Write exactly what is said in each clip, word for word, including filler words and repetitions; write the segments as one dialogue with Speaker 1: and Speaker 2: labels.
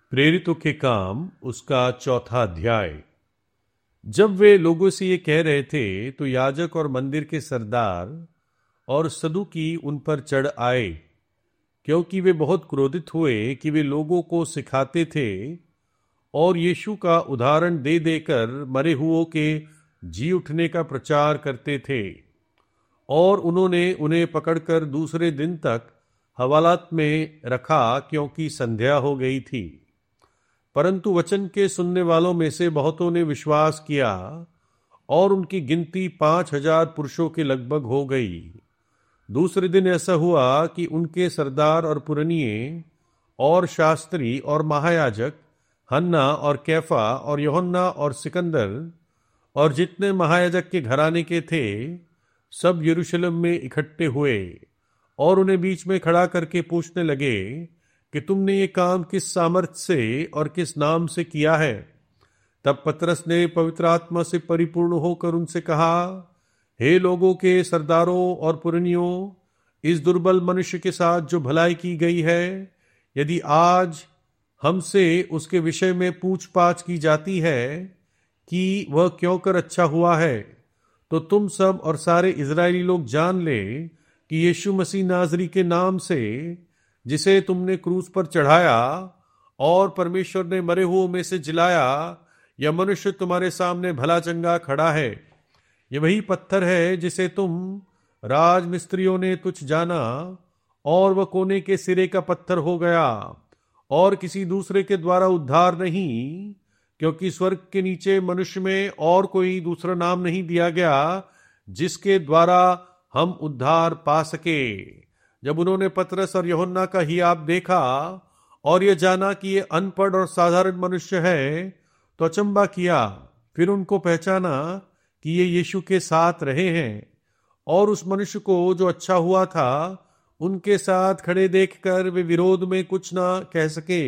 Speaker 1: प्रेरितों के काम उसका चौथा अध्याय। जब वे लोगों से ये कह रहे थे तो याजक और मंदिर के सरदार और सदूकी उन पर चढ़ आए, क्योंकि वे बहुत क्रोधित हुए कि वे लोगों को सिखाते थे और यीशु का उदाहरण दे देकर मरे हुओं के जी उठने का प्रचार करते थे। और उन्होंने उन्हें पकड़कर दूसरे दिन तक हवालात में रखा, क्योंकि संध्या हो गई थी। परंतु वचन के सुनने वालों में से बहुतों ने विश्वास किया और उनकी गिनती पांच हजार पुरुषों के लगभग हो गई। दूसरे दिन ऐसा हुआ कि उनके सरदार और पुरनिये और शास्त्री और महायाजक हन्ना और कैफा और यूहन्ना और सिकंदर और जितने महायाजक के घराने के थे सब यरूशलेम में इकट्ठे हुए और उन्हें बीच में खड़ा करके पूछने लगे कि तुमने ये काम किस सामर्थ्य से और किस नाम से किया है। तब पतरस ने पवित्र आत्मा से परिपूर्ण होकर उनसे कहा, हे लोगों के सरदारों और पुरनियों, इस दुर्बल मनुष्य के साथ जो भलाई की गई है, यदि आज हमसे उसके विषय में पूछपाछ की जाती है कि वह क्यों कर अच्छा हुआ है, तो तुम सब और सारे इजरायली लोग जान ले कि यीशु मसीह नाजरी के नाम से, जिसे तुमने क्रूस पर चढ़ाया और परमेश्वर ने मरे हुओं में से जिलाया, यह मनुष्य तुम्हारे सामने भला चंगा खड़ा है। यह वही पत्थर है जिसे तुम राज मिस्त्रियों ने तुच्छ जाना और वह कोने के सिरे का पत्थर हो गया और किसी दूसरे के द्वारा उद्धार नहीं, क्योंकि स्वर्ग के नीचे मनुष्य में और कोई दूसरा नाम नहीं दिया गया जिसके द्वारा हम उद्धार पा सके। जब उन्होंने पतरस और यूहन्ना का हियाव देखा और यह जाना कि ये अनपढ़ और साधारण मनुष्य है तो अचंबा किया। फिर उनको पहचाना कि ये यीशु के साथ रहे हैं और उस मनुष्य को जो अच्छा हुआ था उनके साथ खड़े देखकर वे विरोध में कुछ ना कह सके,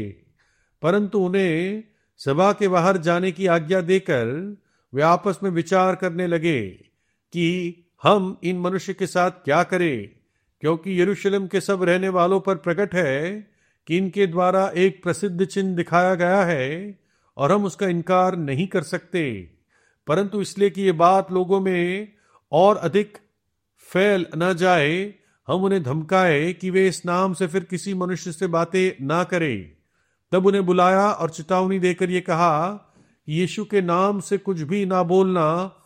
Speaker 1: परंतु उन्हें सभा के बाहर जाने की आज्ञा देकर वे आपस में विचार करने लगे कि हम इन मनुष्य के साथ क्या करें, क्योंकि यरूशलेम के सब रहने वालों पर प्रकट है कि इनके द्वारा एक प्रसिद्ध चिन्ह दिखाया गया है और हम उसका इनकार नहीं कर सकते। परंतु इसलिए कि ये बात लोगों में और अधिक फैल न जाए, हम उन्हें धमकाए कि वे इस नाम से फिर किसी मनुष्य से बातें ना करें। तब उन्हें बुलाया और चेतावनी देकर ये कहा कि यीशु के नाम से कुछ भी ना बोलना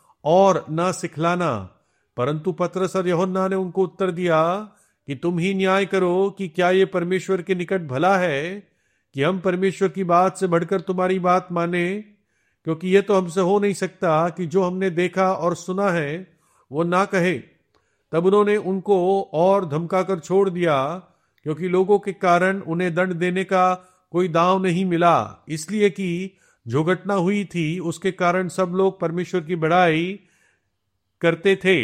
Speaker 1: और ना सिखलाना। परंतु पतरस और यूहन्ना ने उनको उत्तर दिया कि तुम ही न्याय करो कि क्या ये परमेश्वर के निकट भला है कि हम परमेश्वर की बात से बढ़कर तुम्हारी बात माने, क्योंकि ये तो हमसे हो नहीं सकता कि जो हमने देखा और सुना है वो ना कहे। तब उन्होंने उनको और धमकाकर छोड़ दिया, क्योंकि लोगों के कारण उन्हें दंड देने का कोई दांव नहीं मिला, इसलिए कि जो घटना हुई थी उसके कारण सब लोग परमेश्वर की बड़ाई करते थे,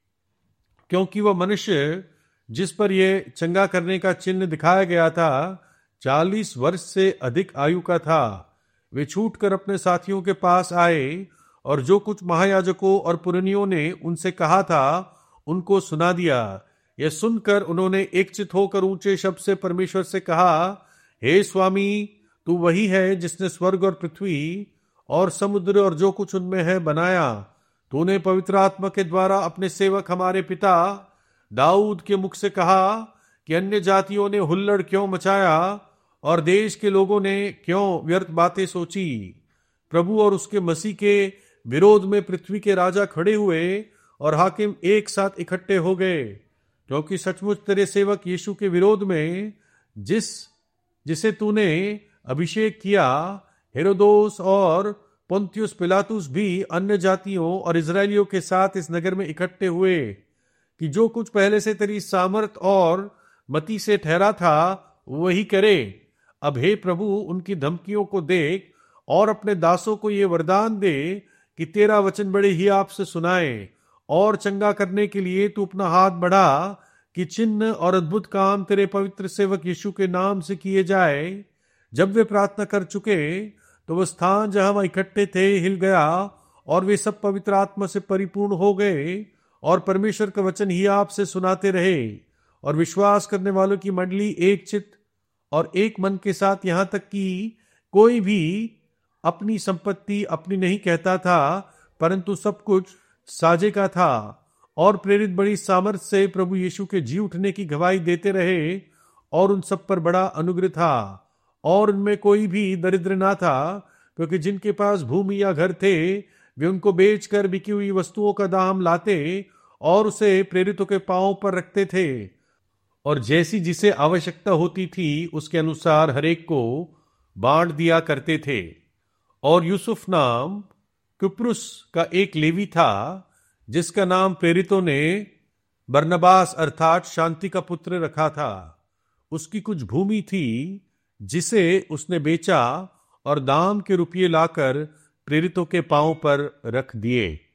Speaker 1: क्योंकि वह मनुष्य जिस पर यह चंगा करने का चिन्ह दिखाया गया था चालीस वर्ष से अधिक आयु का था। वे छूटकर अपने साथियों के पास आए और जो कुछ महायाजकों और पुरनियों ने उनसे कहा था उनको सुना दिया। यह सुनकर उन्होंने एकचित होकर ऊंचे शब्द से परमेश्वर से कहा, हे स्वामी, तू वही है जिसने स्वर्ग और पृथ्वी और समुद्र और जो कुछ उनमें है बनाया। तूने पवित्र आत्मा के द्वारा अपने सेवक हमारे पिता दाऊद के मुख से कहा कि अन्य जातियों ने हुल्लड़ क्यों मचाया और देश के लोगों ने क्यों व्यर्थ बातें सोची। प्रभु और उसके मसीह के विरोध में पृथ्वी के राजा खड़े हुए और हाकिम एक साथ इकट्ठे हो गए, क्योंकि सचमुच तेरे सेवक यीशु के विरोध में जिस जिसे तूने अभिषेक किया, हेरोदोस और पुन्तियुस पिलातुस भी अन्य जातियों और इजरायलियों के साथ इस नगर में इकट्ठे हुए कि जो कुछ पहले से तेरी सामर्थ और मति से ठहरा था वही करे। अब हे प्रभु, उनकी धमकियों को देख और अपने दासों को ये वरदान दे कि तेरा वचन बड़े ही आपसे सुनाए और चंगा करने के लिए तू अपना हाथ बढ़ा कि चिन्ह और अद्भुत काम तेरे पवित्र सेवक यीशु के नाम से किए जाए। जब वे प्रार्थना कर चुके तो वह स्थान जहां वह इकट्ठे थे हिल गया और वे सब पवित्र आत्मा से परिपूर्ण हो गए और परमेश्वर का वचन ही आपसे सुनाते रहे। और विश्वास करने वालों की मंडली एक चित्त और एक मन के साथ यहाँ तक की कोई भी अपनी संपत्ति अपनी नहीं कहता था, परंतु सब कुछ साझे का था। और प्रेरित बड़ी सामर्थ से प्रभु यीशु के जी उठने की गवाही देते रहे, और उन सब पर बड़ा अनुग्रह था। और उनमें कोई भी दरिद्र ना था, क्योंकि जिनके पास भूमि या घर थे वे उनको बेचकर बिकी हुई वस्तुओं का दाम लाते और उसे प्रेरितों के पांवों पर रखते थे, और जैसी जिसे आवश्यकता होती थी उसके अनुसार हरेक को बांट दिया करते थे। और यूसुफ नाम कुप्रुस का एक लेवी था, जिसका नाम प्रेरितों ने बरनबास अर्थात शांति का पुत्र रखा था। उसकी कुछ भूमि थी जिसे उसने बेचा और दाम के रुपये लाकर प्रेरितों के पांव पर रख दिए।